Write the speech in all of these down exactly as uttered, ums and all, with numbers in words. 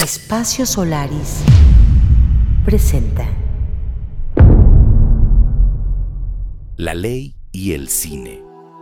Espacio Solaris presenta La ley y el cine.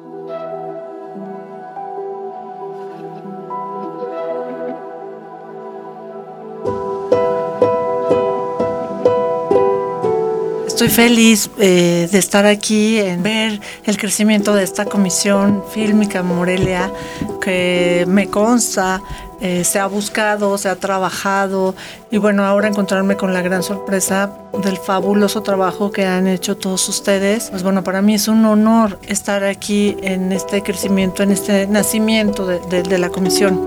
Estoy feliz eh, de estar aquí, en ver el crecimiento de esta comisión fílmica Morelia, que me consta, eh, se ha buscado, se ha trabajado, y bueno, ahora encontrarme con la gran sorpresa del fabuloso trabajo que han hecho todos ustedes. Pues bueno, para mí es un honor estar aquí en este crecimiento, en este nacimiento de, de, de la comisión.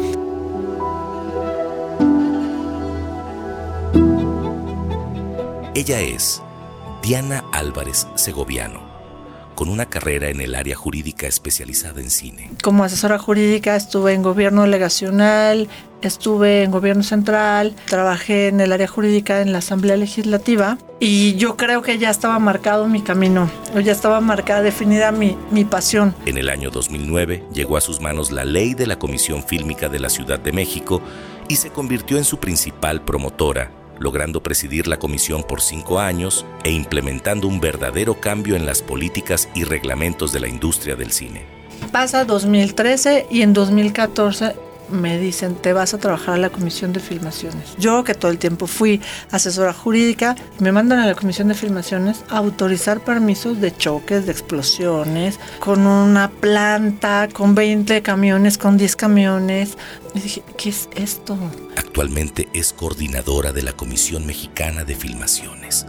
Ella es Diana Álvarez Segoviano, con una carrera en el área jurídica especializada en cine. Como asesora jurídica estuve en gobierno delegacional, estuve en gobierno central, trabajé en el área jurídica en la Asamblea Legislativa y yo creo que ya estaba marcado mi camino, ya estaba marcada, definida mi, mi pasión. En el año dos mil nueve llegó a sus manos la ley de la Comisión Fílmica de la Ciudad de México y se convirtió en su principal promotora, logrando presidir la comisión por cinco años e implementando un verdadero cambio en las políticas y reglamentos de la industria del cine. Pasa dos mil trece y en dos mil catorce me dicen, te vas a trabajar a la Comisión de Filmaciones. Yo, que todo el tiempo fui asesora jurídica, me mandan a la Comisión de Filmaciones a autorizar permisos de choques, de explosiones, con una planta, con veinte camiones, con diez camiones. Y dije, ¿qué es esto? Actualmente es coordinadora de la Comisión Mexicana de Filmaciones.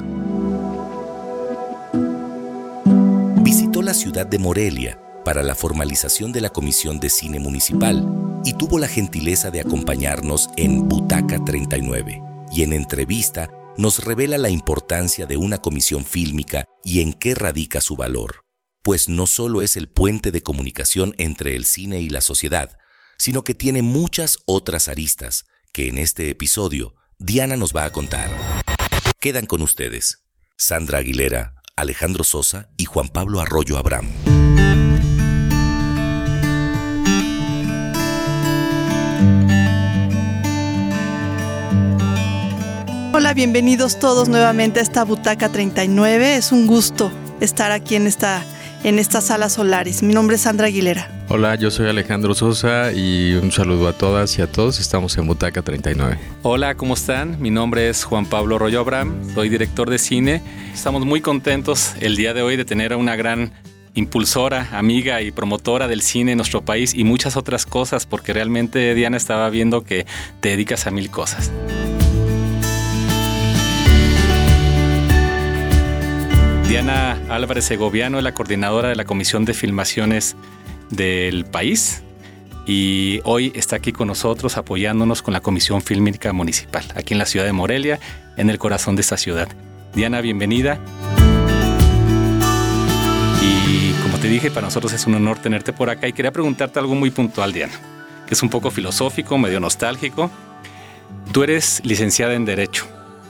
Visitó la ciudad de Morelia para la formalización de la Comisión de Cine Municipal y tuvo la gentileza de acompañarnos en Butaca treinta y nueve. Y en entrevista nos revela la importancia de una comisión fílmica y en qué radica su valor. Pues no solo es el puente de comunicación entre el cine y la sociedad, sino que tiene muchas otras aristas que en este episodio Diana nos va a contar. Quedan con ustedes Sandra Aguilera, Alejandro Sosa y Juan Pablo Arroyo Abraham. Hola, bienvenidos todos nuevamente a esta Butaca treinta y nueve. Es un gusto estar aquí en esta, en esta sala Solaris. Mi nombre es Sandra Aguilera. Hola, yo soy Alejandro Sosa y un saludo a todas y a todos. Estamos en Butaca treinta y nueve. Hola, ¿cómo están? Mi nombre es Juan Pablo Arroyo Abraham, soy director de cine. Estamos muy contentos el día de hoy de tener a una gran impulsora, amiga y promotora del cine en nuestro país y muchas otras cosas, porque realmente Diana estaba viendo que te dedicas a mil cosas. Diana Álvarez Segoviano es la coordinadora de la Comisión de Filmaciones del país y hoy está aquí con nosotros apoyándonos con la Comisión Fílmica Municipal, aquí en la ciudad de Morelia, en el corazón de esta ciudad. Diana, bienvenida. Y como te dije, para nosotros es un honor tenerte por acá y quería preguntarte algo muy puntual, Diana, que es un poco filosófico, medio nostálgico. Tú eres licenciada en Derecho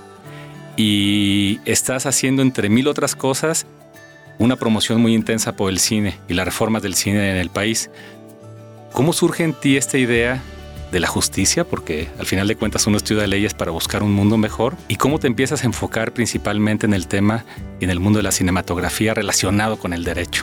y estás haciendo, entre mil otras cosas, una promoción muy intensa por el cine y las reformas del cine en el país. ¿Cómo surge en ti esta idea de la justicia? Porque al final de cuentas uno estudia leyes para buscar un mundo mejor. ¿Y cómo te empiezas a enfocar principalmente en el tema y en el mundo de la cinematografía relacionado con el derecho?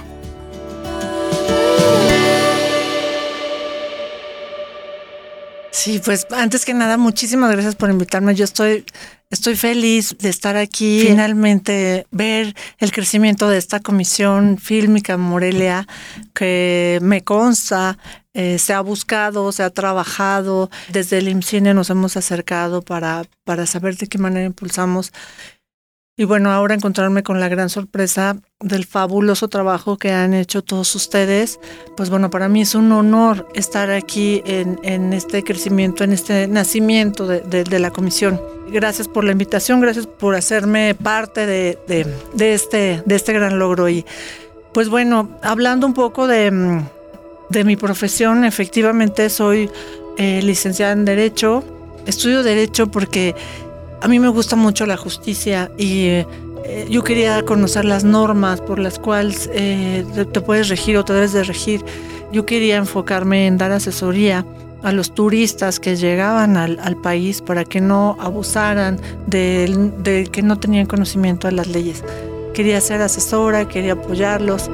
Sí, pues antes que nada, muchísimas gracias por invitarme. Yo estoy, estoy feliz de estar aquí, sí. Finalmente ver el crecimiento de esta comisión fílmica Morelia, que me consta, eh, se ha buscado, se ha trabajado. Desde el IMCINE nos hemos acercado para, para saber de qué manera impulsamos. Y bueno, ahora encontrarme con la gran sorpresa del fabuloso trabajo que han hecho todos ustedes. Pues bueno, para mí es un honor estar aquí en, en este crecimiento, en este nacimiento de, de, de la comisión. Gracias por la invitación, gracias por hacerme parte de, de, de, este, de este gran logro. Y pues bueno, hablando un poco de, de mi profesión, efectivamente soy eh, licenciada en Derecho. Estudio Derecho porque a mí me gusta mucho la justicia y eh, yo quería conocer las normas por las cuales eh, te, te puedes regir o te debes de regir. Yo quería enfocarme en dar asesoría a los turistas que llegaban al, al país para que no abusaran de, de que no tenían conocimiento de las leyes. Quería ser asesora, quería apoyarlos.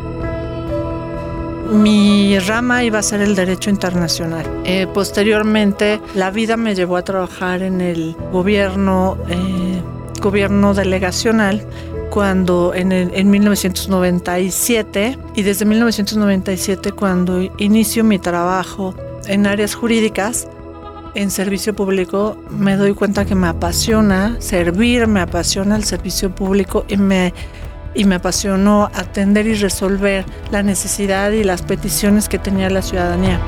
Mi rama iba a ser el derecho internacional. Eh, posteriormente, la vida me llevó a trabajar en el gobierno, eh, gobierno delegacional, cuando en, el, en mil novecientos noventa y siete, y desde mil novecientos noventa y siete cuando inicio mi trabajo en áreas jurídicas, en servicio público, me doy cuenta que me apasiona servir, me apasiona el servicio público y me, y me apasionó atender y resolver la necesidad y las peticiones que tenía la ciudadanía.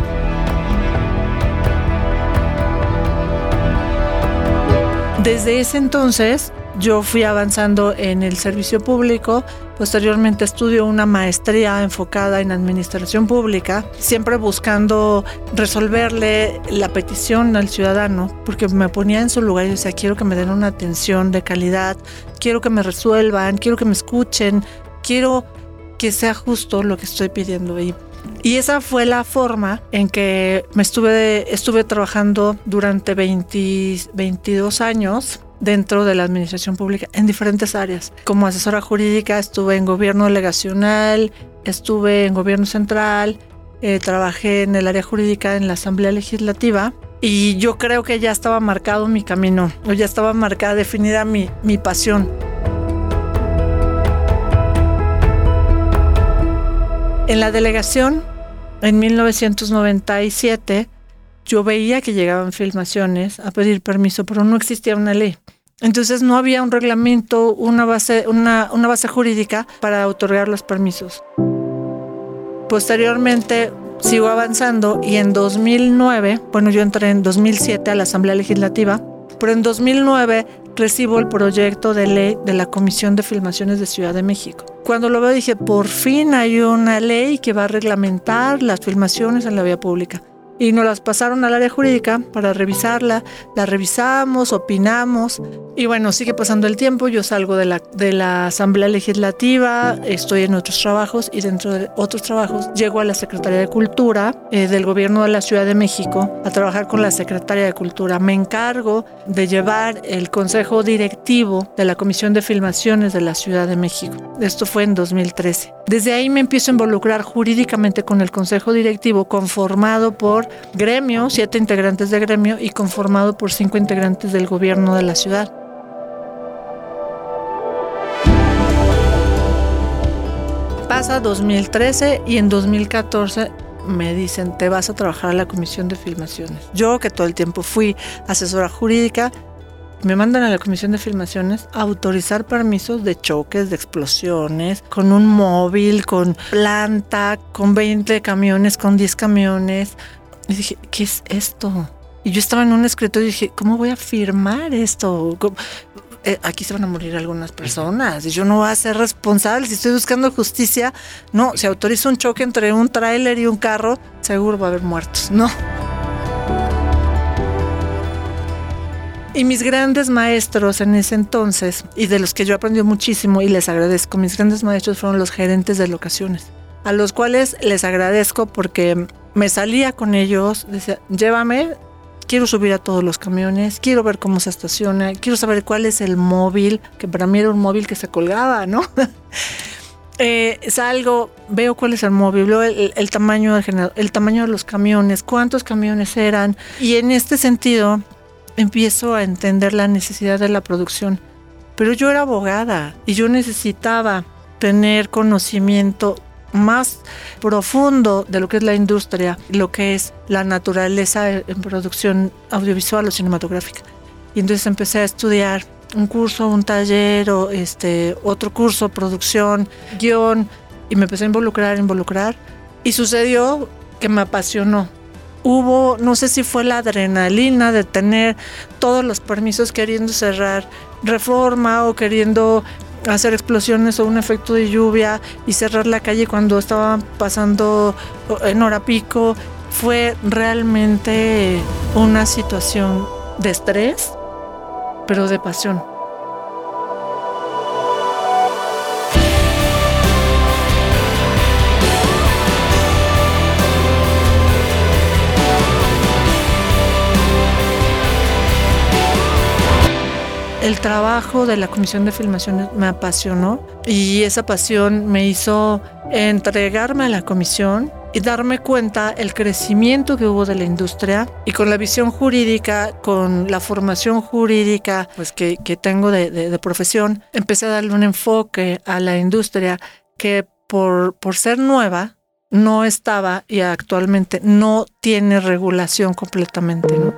Desde ese entonces, yo fui avanzando en el servicio público. Posteriormente estudio una maestría enfocada en administración pública, siempre buscando resolverle la petición al ciudadano, porque me ponía en su lugar y decía, quiero que me den una atención de calidad, quiero que me resuelvan, quiero que me escuchen, quiero que sea justo lo que estoy pidiendo ahí. Y esa fue la forma en que me estuve, estuve trabajando durante veinte, veintidós años dentro de la administración pública en diferentes áreas. Como asesora jurídica estuve en gobierno delegacional, estuve en gobierno central, eh, trabajé en el área jurídica en la Asamblea Legislativa y yo creo que ya estaba marcado mi camino, o ya estaba marcada, definida mi, mi pasión. En la delegación, en mil novecientos noventa y siete, yo veía que llegaban filmaciones a pedir permiso, pero no existía una ley. Entonces no había un reglamento, una base, una, una base jurídica para otorgar los permisos. Posteriormente sigo avanzando y en dos mil nueve, bueno, yo entré en dos mil siete a la Asamblea Legislativa, pero en dos mil nueve recibo el proyecto de ley de la Comisión de Filmaciones de Ciudad de México. Cuando lo veo dije, por fin hay una ley que va a reglamentar las filmaciones en la vía pública. Y nos las pasaron al área jurídica para revisarla, la revisamos, opinamos y bueno, sigue pasando el tiempo, yo salgo de la, de la Asamblea Legislativa, estoy en otros trabajos y dentro de otros trabajos llego a la Secretaría de Cultura eh, del Gobierno de la Ciudad de México a trabajar con la Secretaría de Cultura. Me encargo de llevar el Consejo Directivo de la Comisión de Filmaciones de la Ciudad de México. Esto fue en dos mil trece. Desde ahí me empiezo a involucrar jurídicamente con el Consejo Directivo conformado por gremio, siete integrantes de gremio y conformado por cinco integrantes del gobierno de la ciudad. Pasa dos mil trece y en dos mil catorce me dicen, te vas a trabajar a la Comisión de Filmaciones. Yo, que todo el tiempo fui asesora jurídica, me mandan a la Comisión de Filmaciones a autorizar permisos de choques, de explosiones, con un móvil, con planta, con veinte camiones, con diez camiones. Y dije, ¿qué es esto? Y yo estaba en un escritorio y dije, ¿cómo voy a firmar esto? Eh, aquí se van a morir algunas personas y yo no voy a ser responsable. Si estoy buscando justicia, no, si autorizo un choque entre un tráiler y un carro, seguro va a haber muertos, no. Y mis grandes maestros en ese entonces, y de los que yo aprendí muchísimo y les agradezco, mis grandes maestros fueron los gerentes de locaciones, a los cuales les agradezco porque me salía con ellos, decía, llévame, quiero subir a todos los camiones, quiero ver cómo se estaciona, quiero saber cuál es el móvil, que para mí era un móvil que se colgaba, ¿no? eh, salgo, veo cuál es el móvil, veo el, el, tamaño del generador, el tamaño de los camiones, cuántos camiones eran, y en este sentido empiezo a entender la necesidad de la producción. Pero yo era abogada y yo necesitaba tener conocimiento más profundo de lo que es la industria, lo que es la naturaleza en producción audiovisual o cinematográfica. Y entonces empecé a estudiar un curso, un taller, o este, otro curso, producción, guión, y me empecé a involucrar, involucrar. Y sucedió que me apasionó. Hubo, no sé si fue la adrenalina de tener todos los permisos queriendo cerrar Reforma o queriendo hacer explosiones o un efecto de lluvia y cerrar la calle cuando estaban pasando en hora pico. Fue realmente una situación de estrés, pero de pasión. el trabajo de la Comisión de Filmaciones me apasionó y esa pasión me hizo entregarme a la comisión y darme cuenta el crecimiento que hubo de la industria, y con la visión jurídica, con la formación jurídica pues que, que tengo de, de, de profesión, empecé a darle un enfoque a la industria que por, por ser nueva no estaba y actualmente no tiene regulación completamente, ¿no?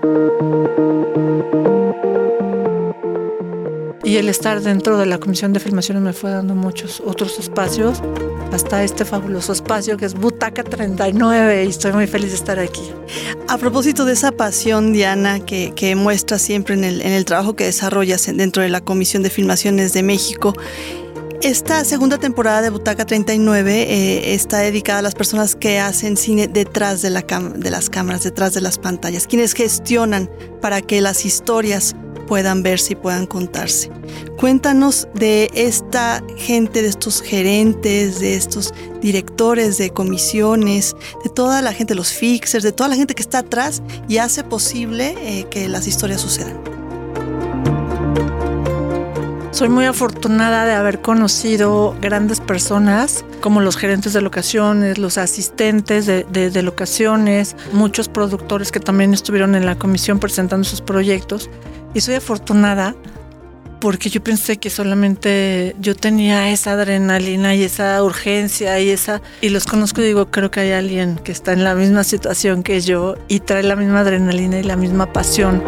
Y el estar dentro de la Comisión de Filmaciones me fue dando muchos otros espacios, hasta este fabuloso espacio que es Butaca treinta y nueve, y estoy muy feliz de estar aquí. A propósito de esa pasión, Diana, que, que muestras siempre en el, en el trabajo que desarrollas dentro de la Comisión de Filmaciones de México, esta segunda temporada de Butaca treinta y nueve eh, está dedicada a las personas que hacen cine detrás de, la cam- de las cámaras, detrás de las pantallas, quienes gestionan para que las historias puedan verse y puedan contarse. Cuéntanos de esta gente, de estos gerentes, de estos directores de comisiones, de toda la gente, los fixers, de toda la gente que está atrás y hace posible eh, que las historias sucedan. Soy muy afortunada de haber conocido grandes personas como los gerentes de locaciones, los asistentes de, de, de locaciones, muchos productores que también estuvieron en la comisión presentando sus proyectos. Y soy afortunada porque yo pensé que solamente yo tenía esa adrenalina y esa urgencia y esa... Y los conozco y digo, creo que hay alguien que está en la misma situación que yo y trae la misma adrenalina y la misma pasión.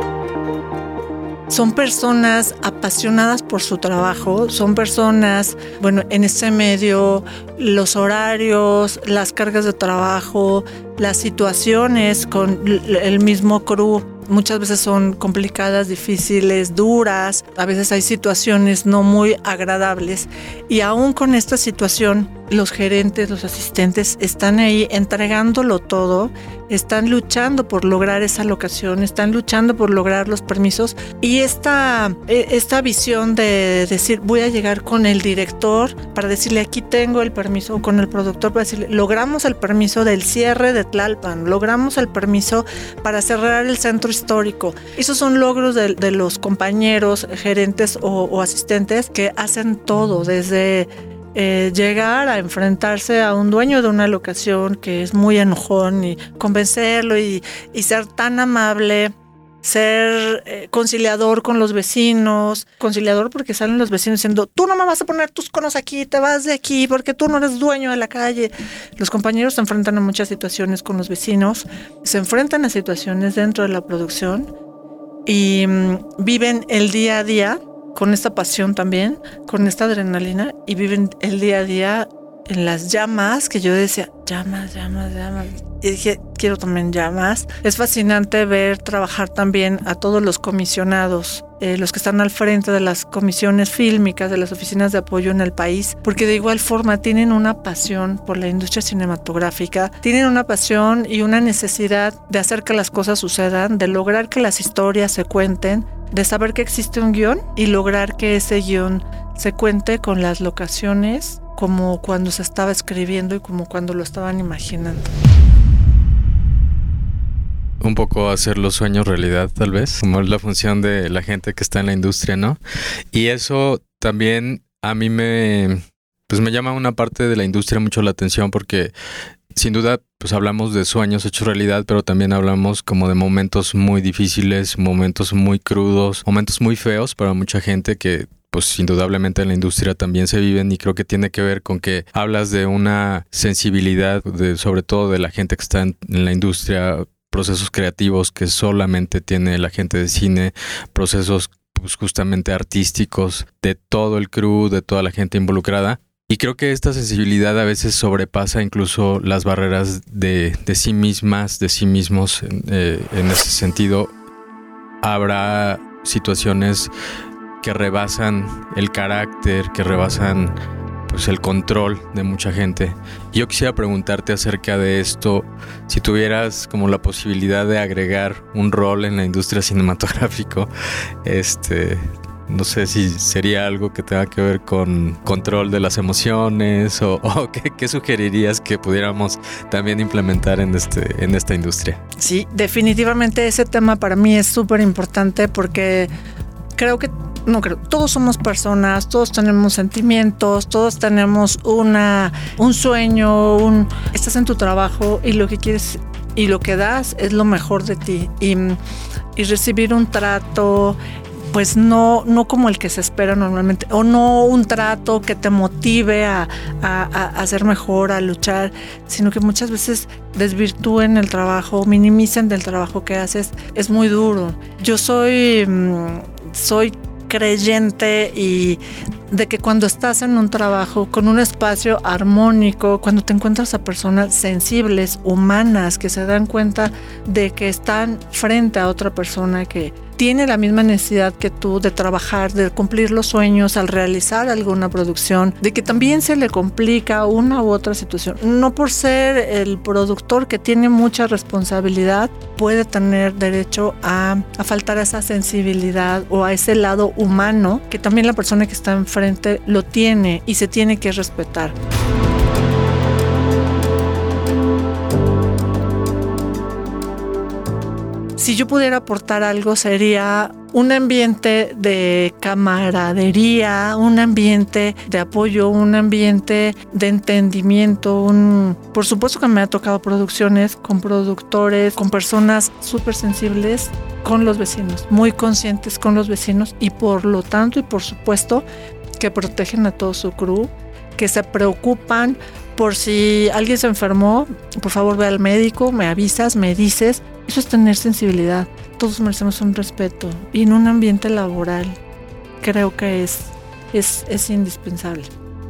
Son personas apasionadas por su trabajo, son personas, bueno, en este medio, los horarios, las cargas de trabajo, las situaciones con el mismo crew, muchas veces son complicadas, difíciles, duras, a veces hay situaciones no muy agradables, y aún con esta situación, los gerentes, los asistentes están ahí entregándolo todo, están luchando por lograr esa locación, están luchando por lograr los permisos, y esta, esta visión de decir, voy a llegar con el director para decirle, aquí tengo el permiso, o con el productor para decirle, logramos el permiso del cierre de Tlalpan, logramos el permiso para cerrar el centro histórico. Esos son logros de, de los compañeros, gerentes o, o asistentes que hacen todo, desde Eh, llegar a enfrentarse a un dueño de una locación que es muy enojón y convencerlo y, y ser tan amable, ser eh, conciliador con los vecinos, conciliador porque salen los vecinos diciendo, tú no me vas a poner tus conos aquí, te vas de aquí porque tú no eres dueño de la calle. Los compañeros se enfrentan a muchas situaciones con los vecinos, se enfrentan a situaciones dentro de la producción y mmm, viven el día a día con esta pasión también, con esta adrenalina, y viven el día a día en las llamas, que yo decía, llamas, llamas, llamas, y dije, quiero también llamas. Es fascinante ver trabajar también a todos los comisionados, eh, los que están al frente de las comisiones fílmicas, de las oficinas de apoyo en el país, porque de igual forma tienen una pasión por la industria cinematográfica, tienen una pasión y una necesidad de hacer que las cosas sucedan, de lograr que las historias se cuenten, de saber que existe un guión y lograr que ese guión se cuente con las locaciones como cuando se estaba escribiendo y como cuando lo estaban imaginando. Un poco hacer los sueños realidad, tal vez, como es la función de la gente que está en la industria, ¿no? Y eso también a mí me, pues me llama una parte de la industria mucho la atención porque sin duda, pues hablamos de sueños hechos realidad, pero también hablamos como de momentos muy difíciles, momentos muy crudos, momentos muy feos para mucha gente que, pues indudablemente en la industria también se viven, y creo que tiene que ver con que hablas de una sensibilidad, de, sobre todo de la gente que está en, en la industria, procesos creativos que solamente tiene la gente de cine, procesos pues justamente artísticos de todo el crew, de toda la gente involucrada. Y creo que esta sensibilidad a veces sobrepasa incluso las barreras de, de sí mismas, de sí mismos. Eh, en ese sentido, habrá situaciones que rebasan el carácter, que rebasan pues, el control de mucha gente. Yo quisiera preguntarte acerca de esto, si tuvieras como la posibilidad de agregar un rol en la industria cinematográfica, este... no sé si sería algo que tenga que ver con control de las emociones o, o ¿qué, qué sugerirías que pudiéramos también implementar en, este, en esta industria. Sí, definitivamente ese tema para mí es súper importante porque creo que no creo, todos somos personas, todos tenemos sentimientos, todos tenemos una, un sueño, un, estás en tu trabajo y lo que quieres y lo que das es lo mejor de ti. Y, y recibir un trato, pues no, no como el que se espera normalmente, o no un trato que te motive a, a, a ser mejor, a luchar, sino que muchas veces desvirtúen el trabajo, minimicen del trabajo que haces, es muy duro. Yo soy, soy creyente y de que cuando estás en un trabajo con un espacio armónico, cuando te encuentras a personas sensibles, humanas, que se dan cuenta de que están frente a otra persona que tiene la misma necesidad que tú de trabajar, de cumplir los sueños al realizar alguna producción, de que también se le complica una u otra situación. No por ser el productor que tiene mucha responsabilidad, puede tener derecho a, a faltar a esa sensibilidad o a ese lado humano que también la persona que está enfrente lo tiene y se tiene que respetar. Si yo pudiera aportar algo, sería un ambiente de camaradería, un ambiente de apoyo, un ambiente de entendimiento. Un... Por supuesto que me ha tocado producciones con productores, con personas súper sensibles con los vecinos, muy conscientes con los vecinos y por lo tanto y por supuesto que protegen a todo su crew, que se preocupan por si alguien se enfermó, por favor ve al médico, me avisas, me dices. Eso es tener sensibilidad. Todos merecemos un respeto y en un ambiente laboral creo que es, es, es indispensable.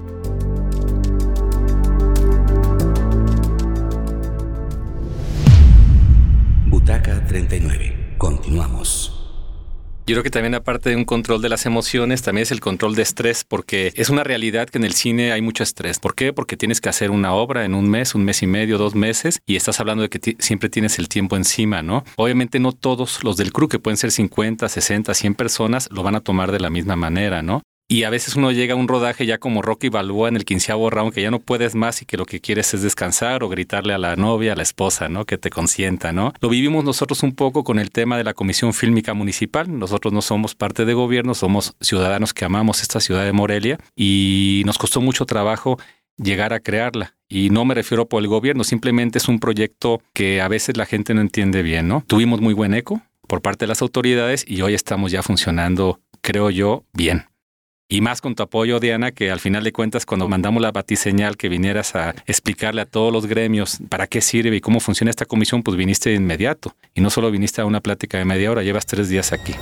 Butaca treinta y nueve. Continuamos. Yo creo que también aparte de un control de las emociones, también es el control de estrés, porque es una realidad que en el cine hay mucho estrés. ¿Por qué? Porque tienes que hacer una obra en un mes, un mes y medio, dos meses, y estás hablando de que t- siempre tienes el tiempo encima, ¿no? Obviamente no todos los del crew, que pueden ser cincuenta, sesenta, cien personas, lo van a tomar de la misma manera, ¿no? Y a veces uno llega a un rodaje ya como Rocky Balboa en el quinceavo round, que ya no puedes más y que lo que quieres es descansar o gritarle a la novia, a la esposa, ¿no? Que te consienta, ¿no? Lo vivimos nosotros un poco con el tema de la Comisión Fílmica Municipal. Nosotros no somos parte de gobierno, somos ciudadanos que amamos esta ciudad de Morelia y nos costó mucho trabajo llegar a crearla. Y no me refiero por el gobierno, simplemente es un proyecto que a veces la gente no entiende bien, ¿no? Tuvimos muy buen eco por parte de las autoridades y hoy estamos ya funcionando, creo yo, bien. Y más con tu apoyo, Diana, que al final de cuentas, cuando mandamos la batiseñal que vinieras a explicarle a todos los gremios para qué sirve y cómo funciona esta comisión, pues viniste de inmediato. Y no solo viniste a una plática de media hora, llevas tres días aquí.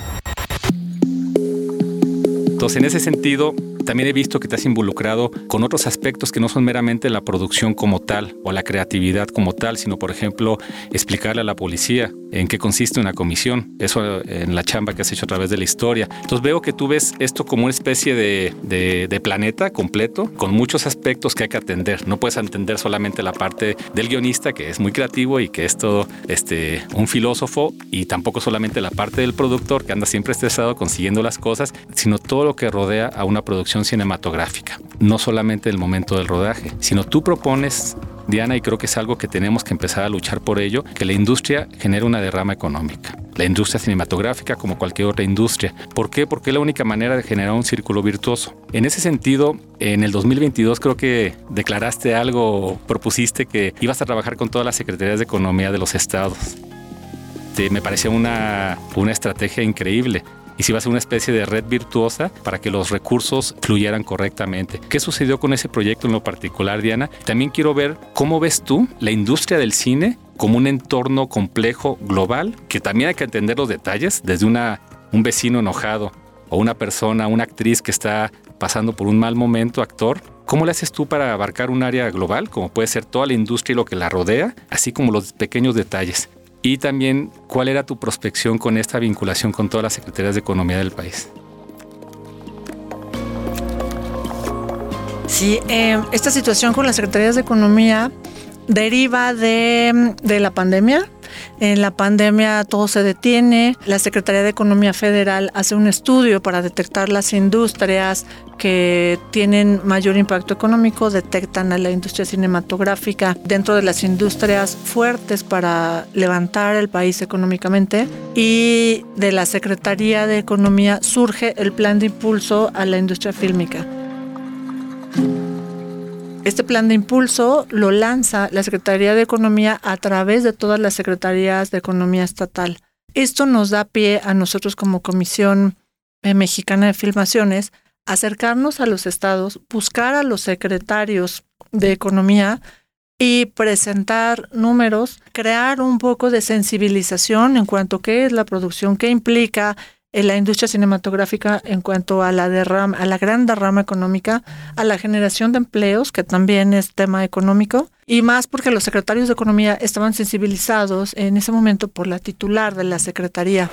Entonces, en ese sentido, también he visto que te has involucrado con otros aspectos que no son meramente la producción como tal o la creatividad como tal, sino, por ejemplo, explicarle a la policía en qué consiste una comisión. Eso en la chamba que has hecho a través de la historia. Entonces veo que tú ves esto como una especie de, de, de planeta completo con muchos aspectos que hay que atender. No puedes atender solamente la parte del guionista, que es muy creativo y que es todo este, un filósofo, y tampoco solamente la parte del productor, que anda siempre estresado consiguiendo las cosas, sino todo lo que rodea a una producción cinematográfica. No solamente el momento del rodaje, sino tú propones, Diana, y creo que es algo que tenemos que empezar a luchar por ello, que la industria genere una derrama económica. La industria cinematográfica como cualquier otra industria. ¿Por qué? Porque es la única manera de generar un círculo virtuoso. En ese sentido, en el dos mil veintidós creo que declaraste algo, propusiste que ibas a trabajar con todas las secretarías de economía de los estados. Sí, me parecía una, una estrategia increíble. Y si va a ser una especie de red virtuosa para que los recursos fluyeran correctamente. ¿Qué sucedió con ese proyecto en lo particular, Diana? También quiero ver cómo ves tú la industria del cine como un entorno complejo global, que también hay que entender los detalles, desde una, un vecino enojado o una persona, una actriz que está pasando por un mal momento, actor. ¿Cómo le haces tú para abarcar un área global, como puede ser toda la industria y lo que la rodea, así como los pequeños detalles? Y también, ¿cuál era tu prospección con esta vinculación con todas las secretarías de economía del país? Sí, eh, esta situación con las secretarías de economía deriva de, de la pandemia. En la pandemia todo se detiene. La Secretaría de Economía Federal hace un estudio para detectar las industrias que tienen mayor impacto económico, detectan a la industria cinematográfica dentro de las industrias fuertes para levantar el país económicamente, y de la Secretaría de Economía surge el plan de impulso a la industria fílmica. Este plan de impulso lo lanza la Secretaría de Economía a través de todas las secretarías de economía estatal. Esto nos da pie a nosotros como Comisión Mexicana de Filmaciones acercarnos a los estados, buscar a los secretarios de economía y presentar números, crear un poco de sensibilización en cuanto a qué es la producción, qué implica en la industria cinematográfica en cuanto a la derrama, a la gran derrama económica, a la generación de empleos, que también es tema económico, y más porque los secretarios de economía estaban sensibilizados en ese momento por la titular de la secretaría.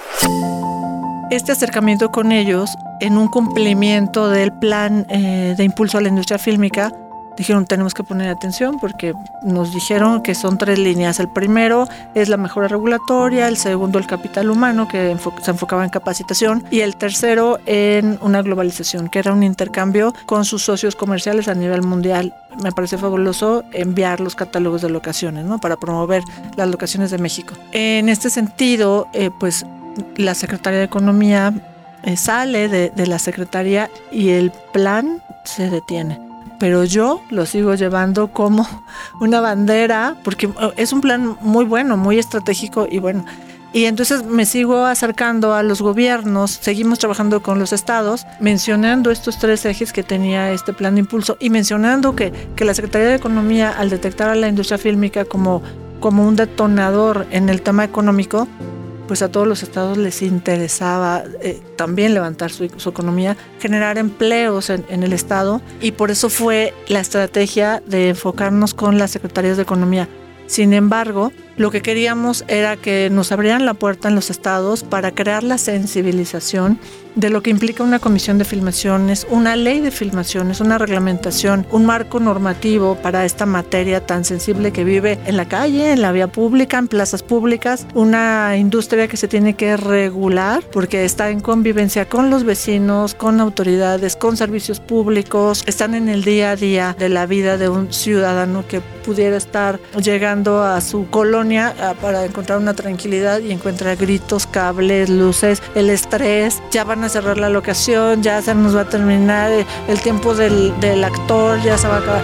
Este acercamiento con ellos, en un cumplimiento del plan eh, de impulso a la industria fílmica, dijeron tenemos que poner atención porque nos dijeron que son tres líneas. El primero es la mejora regulatoria, el segundo el capital humano, que enfo- se enfocaba en capacitación, y el tercero en una globalización, que era un intercambio con sus socios comerciales a nivel mundial. Me parece fabuloso enviar los catálogos de locaciones, ¿no?, para promover las locaciones de México. En este sentido, eh, pues la Secretaría de Economía eh, sale de, de la Secretaría y el plan se detiene. Pero yo lo sigo llevando como una bandera, porque es un plan muy bueno, muy estratégico y bueno. Y entonces me sigo acercando a los gobiernos, seguimos trabajando con los estados, mencionando estos tres ejes que tenía este plan de impulso y mencionando que, que la Secretaría de Economía, al detectar a la industria fílmica como, como un detonador en el tema económico, pues a todos los estados les interesaba eh, también levantar su, su economía, generar empleos en, en el estado, y por eso fue la estrategia de enfocarnos con las secretarías de economía. Sin embargo, lo que queríamos era que nos abrieran la puerta en los estados para crear la sensibilización de lo que implica una comisión de filmaciones, una ley de filmaciones, una reglamentación, un marco normativo para esta materia tan sensible que vive en la calle, en la vía pública, en plazas públicas, una industria que se tiene que regular porque está en convivencia con los vecinos, con autoridades, con servicios públicos, están en el día a día de la vida de un ciudadano que pudiera estar llegando a su colonia para encontrar una tranquilidad y encuentra gritos, cables, luces, el estrés, ya van a cerrar la locación, ya se nos va a terminar el tiempo del, del actor, ya se va a acabar.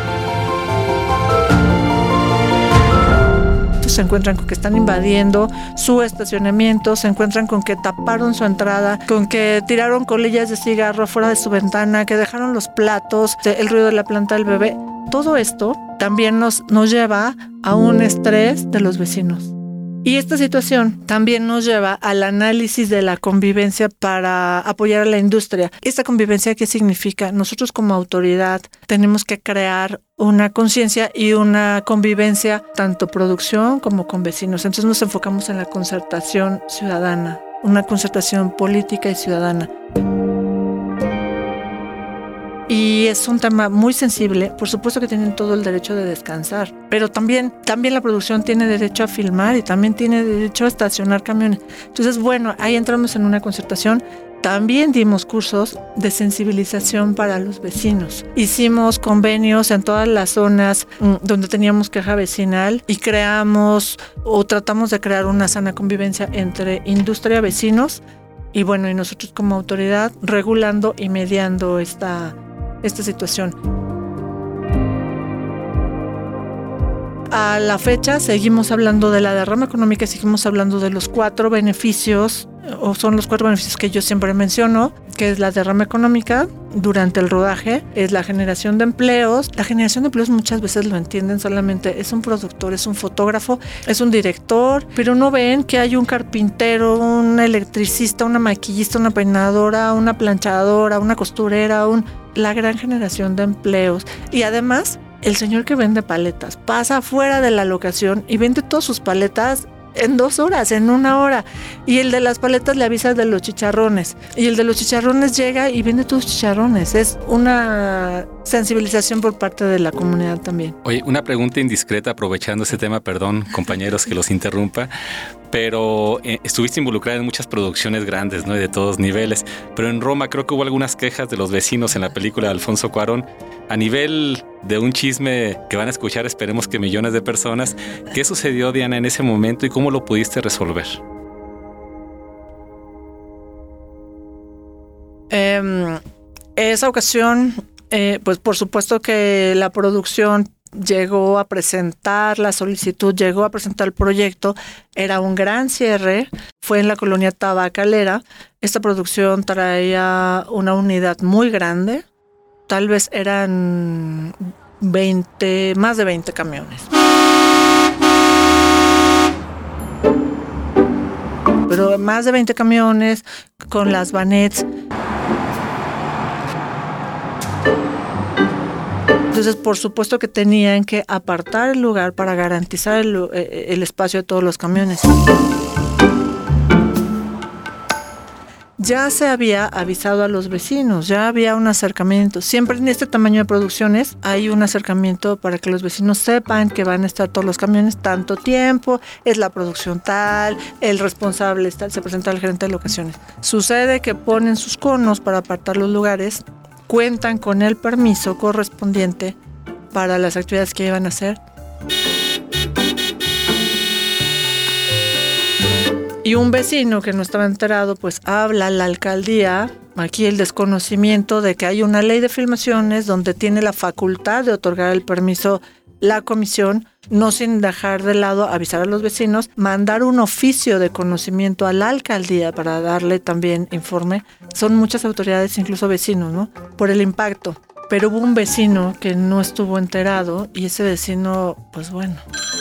Se encuentran con que están invadiendo su estacionamiento, se encuentran con que taparon su entrada, con que tiraron colillas de cigarro fuera de su ventana, que dejaron los platos, el ruido de la planta del bebé. Todo esto también nos, nos lleva a un estrés de los vecinos. Y esta situación también nos lleva al análisis de la convivencia para apoyar a la industria. ¿Esta convivencia qué significa? Nosotros como autoridad tenemos que crear una conciencia y una convivencia, tanto producción como con vecinos. Entonces nos enfocamos en la concertación ciudadana, una concertación política y ciudadana. Y es un tema muy sensible. Por supuesto que tienen todo el derecho de descansar, pero también, también la producción tiene derecho a filmar y también tiene derecho a estacionar camiones. Entonces, bueno, ahí entramos en una concertación. También dimos cursos de sensibilización para los vecinos. Hicimos convenios en todas las zonas donde teníamos queja vecinal y creamos o tratamos de crear una sana convivencia entre industria, vecinos y bueno, y nosotros como autoridad regulando y mediando esta esta situación. A la fecha seguimos hablando de la derrama económica, seguimos hablando de los cuatro beneficios, o son los cuatro beneficios que yo siempre menciono, que es la derrama económica durante el rodaje, es la generación de empleos. La generación de empleos muchas veces lo entienden solamente, es un productor, es un fotógrafo, es un director, pero no ven que hay un carpintero, un electricista, una maquillista, una peinadora, una planchadora, una costurera, un... la gran generación de empleos. Y además, el señor que vende paletas pasa fuera de la locación y vende todas sus paletas en dos horas, en una hora. Y el de las paletas le avisa de los chicharrones. Y el de los chicharrones llega y vende todos los chicharrones. Es una sensibilización por parte de la comunidad también. Oye, una pregunta indiscreta aprovechando ese tema, perdón, compañeros, que los interrumpa. pero eh, estuviste involucrada en muchas producciones grandes, ¿no? Y de todos niveles. Pero en Roma creo que hubo algunas quejas de los vecinos en la película de Alfonso Cuarón. A nivel de un chisme que van a escuchar, esperemos que millones de personas, ¿qué sucedió, Diana, en ese momento y cómo lo pudiste resolver? Eh, esa ocasión, eh, pues por supuesto que la producción llegó a presentar la solicitud, llegó a presentar el proyecto, era un gran cierre, fue en la colonia Tabacalera. Esta producción traía una unidad muy grande, tal vez eran veinte, más de veinte camiones. Pero más de veinte camiones con las vanettes. Entonces, por supuesto que tenían que apartar el lugar para garantizar el, el espacio de todos los camiones. Ya se había avisado a los vecinos, ya había un acercamiento. Siempre en este tamaño de producciones hay un acercamiento para que los vecinos sepan que van a estar todos los camiones tanto tiempo, es la producción tal, el responsable tal, se presenta al gerente de locaciones. Sucede que ponen sus conos para apartar los lugares, cuentan con el permiso correspondiente para las actividades que iban a hacer. Y un vecino que no estaba enterado, pues habla a la alcaldía, aquí el desconocimiento de que hay una ley de filmaciones donde tiene la facultad de otorgar el permiso la comisión, no sin dejar de lado avisar a los vecinos, mandar un oficio de conocimiento a la alcaldía para darle también informe. Son muchas autoridades, incluso vecinos, ¿no? Por el impacto. Pero hubo un vecino que no estuvo enterado y ese vecino, pues bueno,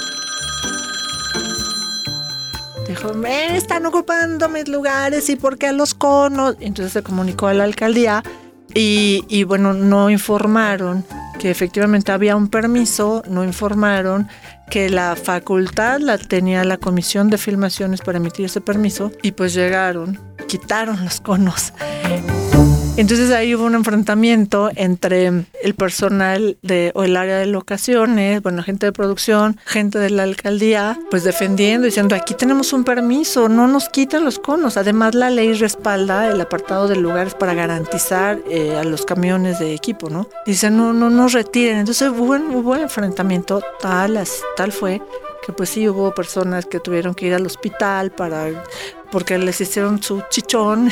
dijo, me están ocupando mis lugares y por qué a los conos. Entonces se comunicó a la alcaldía y, y bueno, no informaron que efectivamente había un permiso, no informaron que la facultad la tenía la comisión de filmaciones para emitir ese permiso y pues llegaron, quitaron los conos. Entonces ahí hubo un enfrentamiento entre el personal de, o el área de locaciones, bueno, gente de producción, gente de la alcaldía, pues defendiendo, diciendo, aquí tenemos un permiso, no nos quitan los conos. Además, la ley respalda el apartado de lugares para garantizar eh, a los camiones de equipo, ¿no? Dicen, no, no nos retiren. Entonces hubo, hubo enfrentamiento, tal, tal fue que pues sí hubo personas que tuvieron que ir al hospital para porque les hicieron su chichón.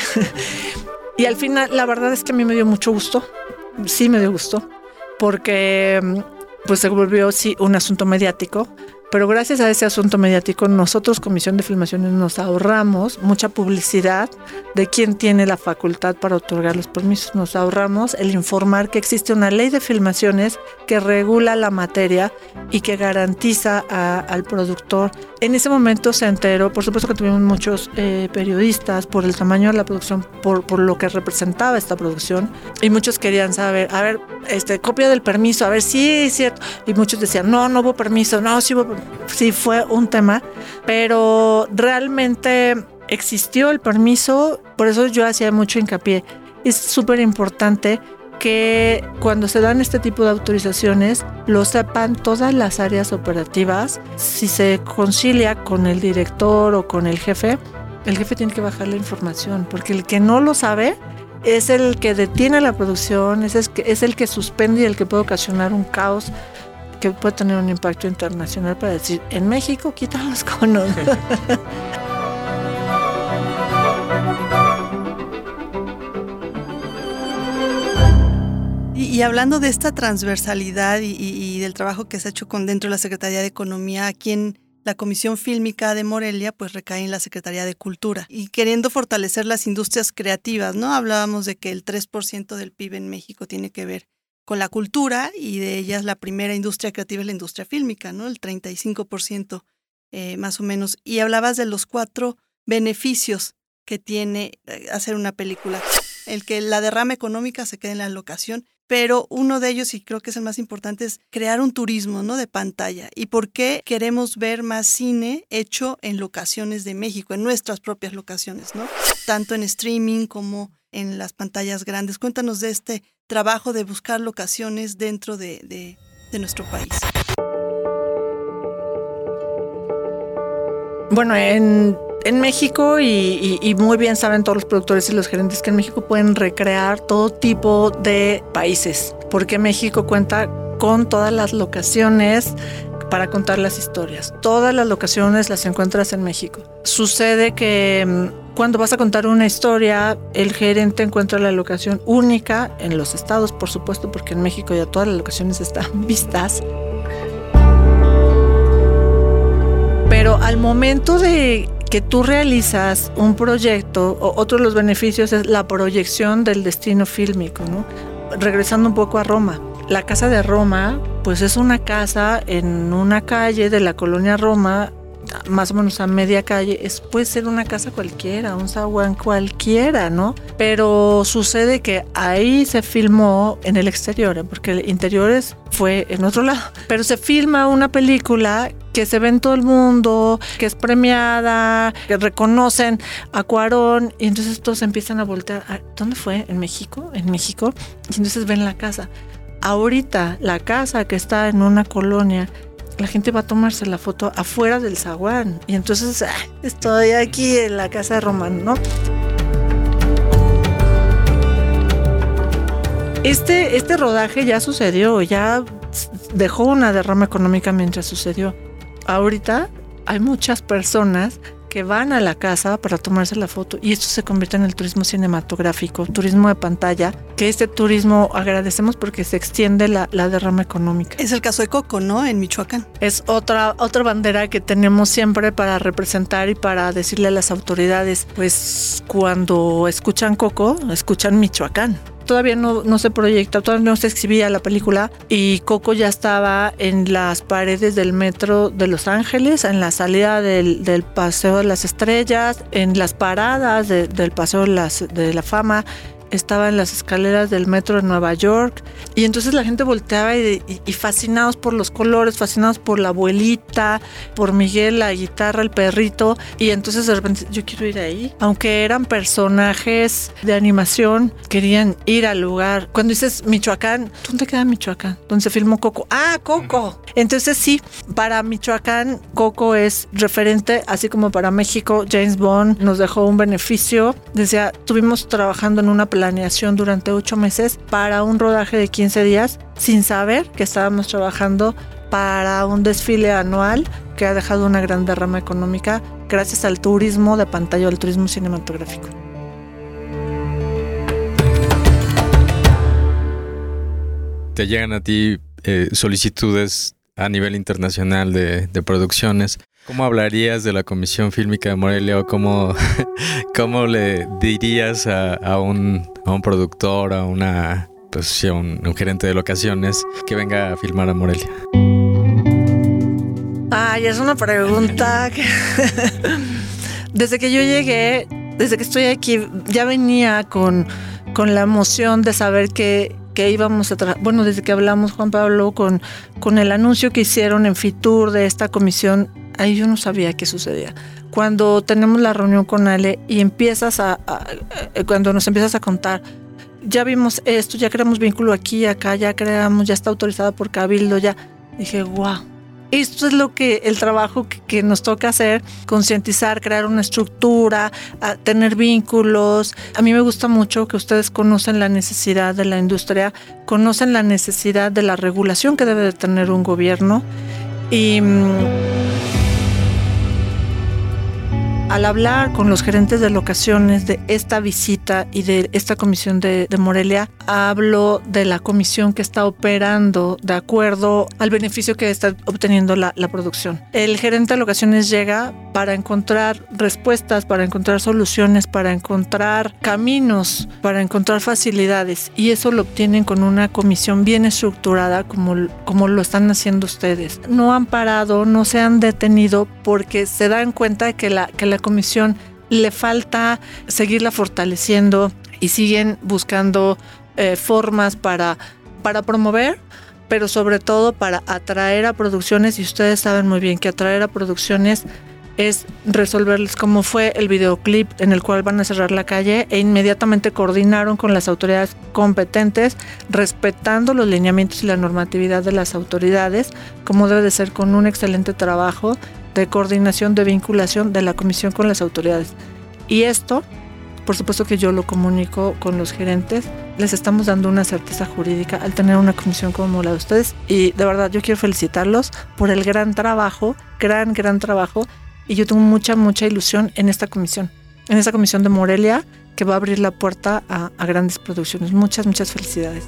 Y al final, la verdad es que a mí me dio mucho gusto, sí me dio gusto, porque pues se volvió sí un asunto mediático, pero gracias a ese asunto mediático nosotros, Comisión de Filmaciones, nos ahorramos mucha publicidad de quién tiene la facultad para otorgar los permisos. Nos ahorramos el informar que existe una ley de filmaciones que regula la materia y que garantiza a, al productor. En ese momento se enteró, por supuesto que tuvimos muchos eh, periodistas por el tamaño de la producción, por, por lo que representaba esta producción, y muchos querían saber, a ver, este, copia del permiso, a ver si sí, es cierto, y muchos decían, no, no hubo permiso, no, sí hubo permiso. Sí fue un tema, pero realmente existió el permiso, por eso yo hacía mucho hincapié. Es súper importante que cuando se dan este tipo de autorizaciones lo sepan todas las áreas operativas. Si se concilia con el director o con el jefe, el jefe tiene que bajar la información, porque el que no lo sabe es el que detiene la producción, es el que, es el que suspende y el que puede ocasionar un caos que puede tener un impacto internacional para decir, en México quitan los conos. y, y hablando de esta transversalidad y, y, y del trabajo que se ha hecho con dentro de la Secretaría de Economía, aquí en la Comisión Fílmica de Morelia, pues recae en la Secretaría de Cultura. Y queriendo fortalecer las industrias creativas, ¿no? Hablábamos de que el tres por ciento del P I B en México tiene que ver con la cultura, y de ellas la primera industria creativa es la industria fílmica, ¿no? El treinta y cinco por ciento eh, más o menos. Y hablabas de los cuatro beneficios que tiene hacer una película. El que la derrama económica se quede en la locación, pero uno de ellos, y creo que es el más importante, es crear un turismo, ¿no? De pantalla. ¿Y por qué queremos ver más cine hecho en locaciones de México, en nuestras propias locaciones, ¿no? Tanto en streaming como en las pantallas grandes. Cuéntanos de este trabajo de buscar locaciones dentro de, de, de nuestro país. Bueno, en, en México, y, y, y muy bien saben todos los productores y los gerentes que en México pueden recrear todo tipo de países, porque México cuenta con todas las locaciones para contar las historias. Todas las locaciones las encuentras en México. Sucede que cuando vas a contar una historia, el gerente encuentra la locación única en los estados, por supuesto, porque en México ya todas las locaciones están vistas. Pero al momento de que tú realizas un proyecto, otro de los beneficios es la proyección del destino fílmico, ¿no? Regresando un poco a Roma. La casa de Roma, pues es una casa en una calle de la colonia Roma, más o menos a media calle. Es, puede ser una casa cualquiera, un zaguán cualquiera, ¿no? Pero sucede que ahí se filmó en el exterior, ¿eh? Porque el interior es, fue en otro lado. Pero se filma una película que se ve en todo el mundo, que es premiada, que reconocen a Cuarón, y entonces todos empiezan a voltear. ¿Dónde fue? ¿En México? ¿En México? Y entonces ven la casa. Ahorita, la casa que está en una colonia, la gente va a tomarse la foto afuera del zaguán. Y entonces, ah, estoy aquí en la casa de Román, ¿no? Este, este rodaje ya sucedió, ya dejó una derrama económica mientras sucedió. Ahorita hay muchas personas que van a la casa para tomarse la foto, y esto se convierte en el turismo cinematográfico, turismo de pantalla, que este turismo agradecemos porque se extiende la, la derrama económica. Es el caso de Coco, ¿no? En Michoacán. Es otra, otra bandera que tenemos siempre para representar y para decirle a las autoridades, pues cuando escuchan Coco, escuchan Michoacán. Todavía no, no se proyecta, todavía no se exhibía la película, y Coco ya estaba en las paredes del metro de Los Ángeles, en la salida del, del Paseo de las Estrellas, en las paradas de, del Paseo de, las, de la Fama. Estaba en las escaleras del metro de Nueva York, y entonces la gente volteaba y, y, y fascinados por los colores, fascinados por la abuelita, por Miguel, la guitarra, el perrito, y entonces de repente yo quiero ir ahí. Aunque eran personajes de animación, querían ir al lugar. Cuando dices Michoacán, ¿dónde queda Michoacán? ¿Dónde se filmó Coco? ¡Ah, Coco! Entonces sí, para Michoacán Coco es referente, así como para México James Bond nos dejó un beneficio. Decía, estuvimos trabajando en una planeación durante ocho meses para un rodaje de quince días, sin saber que estábamos trabajando para un desfile anual que ha dejado una gran derrama económica gracias al turismo de pantalla, al turismo cinematográfico. Te llegan a ti eh, solicitudes a nivel internacional de, de producciones. ¿Cómo hablarías de la Comisión Fílmica de Morelia, o cómo, cómo le dirías a, a, un, a un productor, a una, pues, sí, a un, un gerente de locaciones que venga a filmar a Morelia? Ay, es una pregunta que desde que yo llegué, desde que estoy aquí, ya venía con, con la emoción de saber que que íbamos a trabajar. Bueno, desde que hablamos, Juan Pablo, con, con el anuncio que hicieron en Fitur de esta comisión, ahí yo no sabía qué sucedía. Cuando tenemos la reunión con Ale y empiezas a, a, a cuando nos empiezas a contar, ya vimos esto, ya creamos vínculo aquí, acá, ya creamos, ya está autorizada por Cabildo, ya dije, wow. Esto es lo que el trabajo que, que nos toca hacer, concientizar, crear una estructura, a tener vínculos. A mí me gusta mucho que ustedes conocen la necesidad de la industria, conocen la necesidad de la regulación que debe de tener un gobierno. Y al hablar con los gerentes de locaciones de esta visita y de esta comisión de, de Morelia, hablo de la comisión que está operando de acuerdo al beneficio que está obteniendo la, la producción. El gerente de locaciones llega para encontrar respuestas, para encontrar soluciones, para encontrar caminos, para encontrar facilidades, y eso lo obtienen con una comisión bien estructurada como, como lo están haciendo ustedes. No han parado, no se han detenido porque se dan cuenta de que la, que la comisión le falta seguirla fortaleciendo, y siguen buscando eh, formas para, para promover, pero sobre todo para atraer a producciones, y ustedes saben muy bien que atraer a producciones es resolverles, como fue el videoclip en el cual van a cerrar la calle, e inmediatamente coordinaron con las autoridades competentes, respetando los lineamientos y la normatividad de las autoridades, como debe de ser, con un excelente trabajo, de coordinación, de vinculación de la comisión con las autoridades. Y esto, por supuesto que yo lo comunico con los gerentes, les estamos dando una certeza jurídica al tener una comisión como la de ustedes. Y de verdad yo quiero felicitarlos por el gran trabajo, gran, gran trabajo. Y yo tengo mucha, mucha ilusión en esta comisión, en esta comisión de Morelia, que va a abrir la puerta a, a grandes producciones. Muchas, muchas felicidades.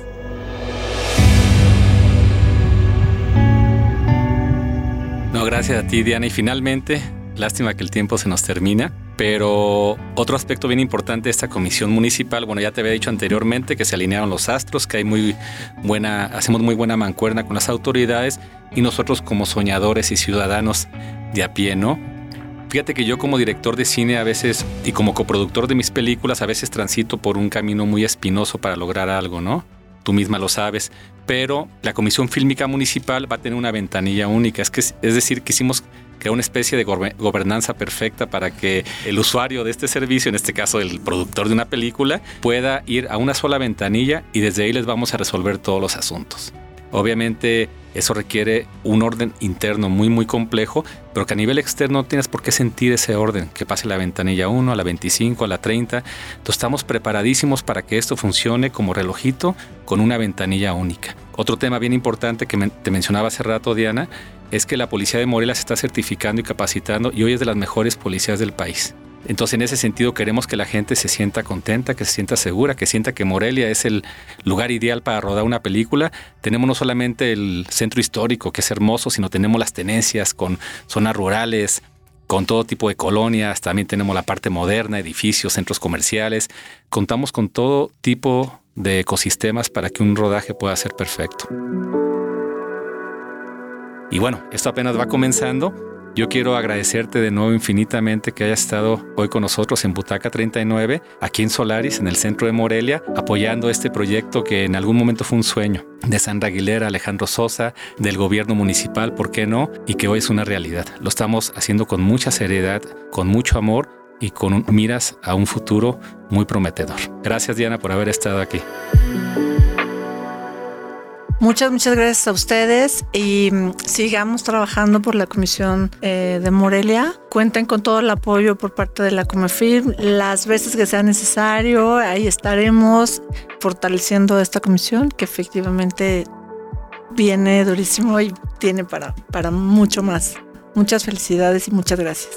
No, gracias a ti, Diana. Y finalmente, lástima que el tiempo se nos termina, pero otro aspecto bien importante de esta comisión municipal, bueno, ya te había dicho anteriormente que se alinearon los astros, que hay muy buena, hacemos muy buena mancuerna con las autoridades y nosotros como soñadores y ciudadanos de a pie, ¿no? Fíjate que yo como director de cine a veces y como coproductor de mis películas a veces transito por un camino muy espinoso para lograr algo, ¿no? Tú misma lo sabes, pero la Comisión Fílmica Municipal va a tener una ventanilla única. Es, que, es decir, quisimos crear una especie de gobernanza perfecta para que el usuario de este servicio, en este caso el productor de una película, pueda ir a una sola ventanilla y desde ahí les vamos a resolver todos los asuntos. Obviamente eso requiere un orden interno muy muy complejo, pero que a nivel externo no tienes por qué sentir ese orden, que pase la ventanilla uno, a la veinticinco, a la treinta. Entonces estamos preparadísimos para que esto funcione como relojito con una ventanilla única. Otro tema bien importante que me, te mencionaba hace rato, Diana, es que la Policía de Morelia se está certificando y capacitando y hoy es de las mejores policías del país. Entonces, en ese sentido, queremos que la gente se sienta contenta, que se sienta segura, que sienta que Morelia es el lugar ideal para rodar una película. Tenemos no solamente el centro histórico, que es hermoso, sino tenemos las tenencias con zonas rurales, con todo tipo de colonias. También tenemos la parte moderna, edificios, centros comerciales. Contamos con todo tipo de ecosistemas para que un rodaje pueda ser perfecto. Y bueno, esto apenas va comenzando. Yo quiero agradecerte de nuevo infinitamente que hayas estado hoy con nosotros en Butaca treinta y nueve, aquí en Solaris, en el centro de Morelia, apoyando este proyecto que en algún momento fue un sueño de Sandra Aguilera, Alejandro Sosa, del gobierno municipal, ¿por qué no? Y que hoy es una realidad. Lo estamos haciendo con mucha seriedad, con mucho amor y con miras a un futuro muy prometedor. Gracias, Diana, por haber estado aquí. Muchas, muchas gracias a ustedes y sigamos trabajando por la Comisión eh, de Morelia. Cuenten con todo el apoyo por parte de la Comefilm. Las veces que sea necesario, ahí estaremos fortaleciendo esta comisión que efectivamente viene durísimo y tiene para, para mucho más. Muchas felicidades y muchas gracias.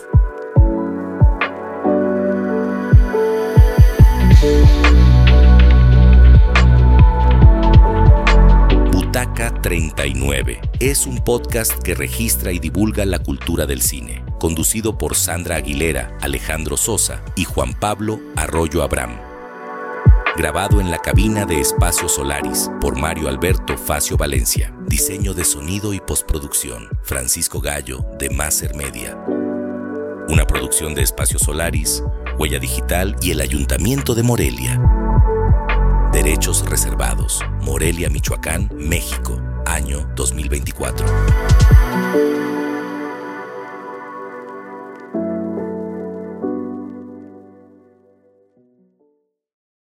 Butaca treinta y nueve es un podcast que registra y divulga la cultura del cine, conducido por Sandra Aguilera, Alejandro Sosa y Juan Pablo Arroyo Abram. Grabado en la cabina de Espacio Solaris por Mario Alberto Facio Valencia. Diseño de sonido y postproducción, Francisco Gallo de Maser Media. Una producción de Espacio Solaris, Huella Digital y el Ayuntamiento de Morelia. Derechos reservados. Morelia, Michoacán, México. Año dos mil veinticuatro.